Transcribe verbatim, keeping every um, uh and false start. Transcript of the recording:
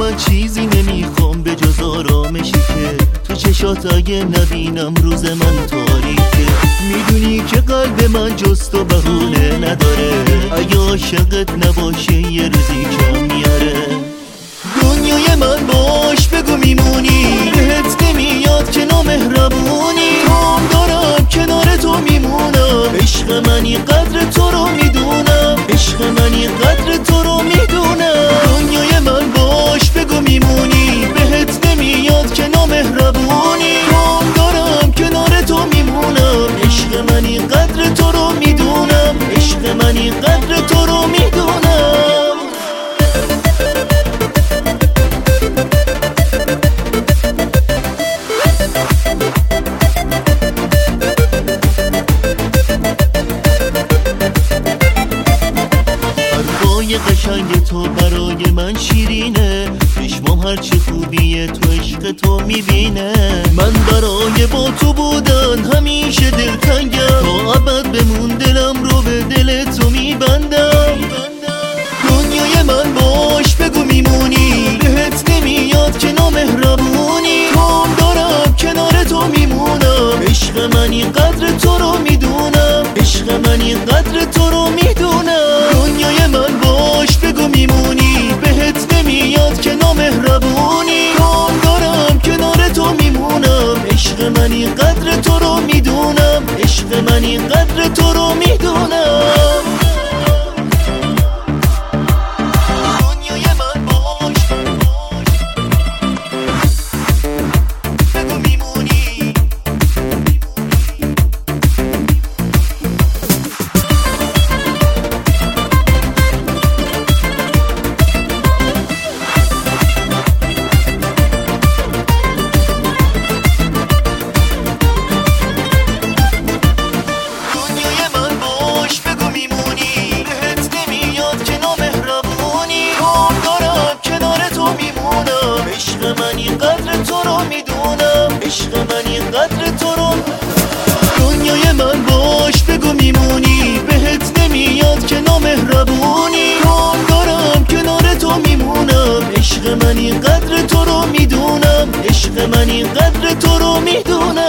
من چیزی نمیخوام به جز آرامشی که تو چشات اگه نبینم روز من تاریکه. میدونی که قلب من جز تو بهونه نداره، اگه عاشقت نباشه یه روزی کم میاره. دنیای من باش بگو میمونی، بهت نمیاد که نامهربونی. تام دارم کنار تو میمونم، عشق منی قدر تو رو میدونم، عشق منی قدر تو رو میدونم. دنیای من باش بگو میمونی، بهت نمیاد که نامهربونی. تام دارم کنار تو میمونم، عشق منی قدر تو رو میدونم، عشق منی قدر تو رو میدونم. حرفای قشنگ تو برای من شیرینه، چشمام هرچی خوبیه تو عشق تو میبینه. من برای با تو بودن همیشه دلتنگم، تا ابد بمون دلم رو به دل تو میبندم. دنیای من باش بگو میمونی، بهت نمیاد که نامهربونی. تام دارم کنار تو میمونم، عشق منی قدر تو رو میدونم، عشق منی قدر تو رو میدونم. دنیای من باش بگو میمونی، بهت نمیاد که نامهربونی. تام دارم کنار تو میمونم، عشق منی قدر تو رو میدونم، عشق منی قدر تو رو میدونم. عشق منی قدر تو رو میدونم، عشق منی قدر تو رو. دنیای من باش بگو میمونی، بهت نمیاد که نامهربونی. تام دارم کنار تو میمونم، عشق منی قدر تو رو میدونم، عشق منی قدر تو رو میدونم.